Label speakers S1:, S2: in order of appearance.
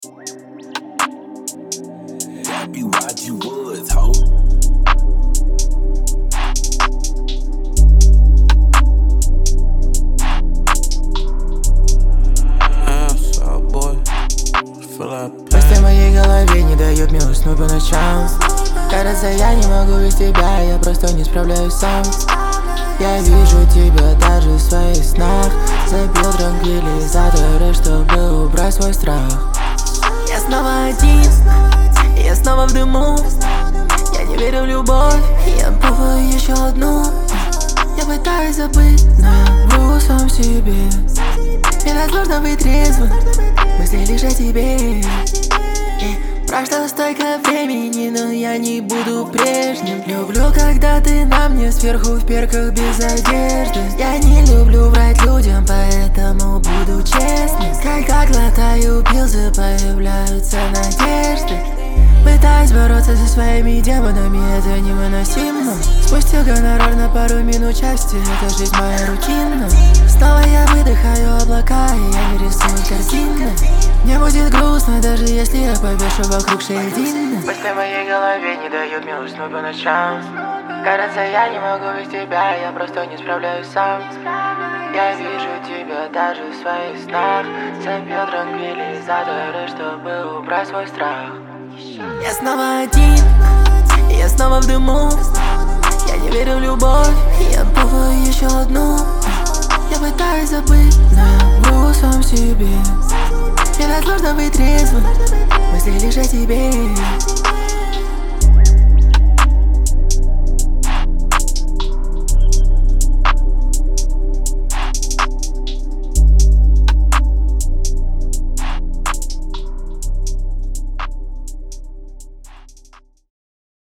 S1: Happy Roger Woods, ho.
S2: Мысли в моей голове не дают мне уснуть по ночам. Кажется, я не могу без тебя, я просто не справляюсь сам. Я вижу тебя даже в своих снах. Забил транквилизаторы, чтобы убрать свой страх. Я снова один, я снова в дыму. Я не верю в любовь, я пробую еще одну. Я пытаюсь забыть, но я вру сам себе. Невозможно быть трезвым, мысли лишь о тебе. Прошло столько времени, но я не буду прежним. Люблю, когда ты на мне сверху в перках без одежды. Я не люблю врать людям, поэтому буду честным. Когда глотаю пилзы, появляются надежды. Пытаюсь бороться со своими демонами, это невыносимо. Спустил гонорар на пару минут счастья, это жизнь моя рутина. Снова я выдыхаю облака, и я не рисую картины. Мне будет грустно, даже если я повешу вокруг шейдины. Мысли в моей голове не дают мне уснуть по ночам. Кажется, я не могу без тебя, я просто не справляюсь сам. Я вижу тебя даже в своих снах. Забил транквилизаторы, чтобы убрать свой страх. Я снова один, я снова в дыму. Я не верю в любовь, я пробую еще одну. Я пытаюсь забыть, но я вру сам себе. Невозможно быть трезвым, мысли лишь о тебе.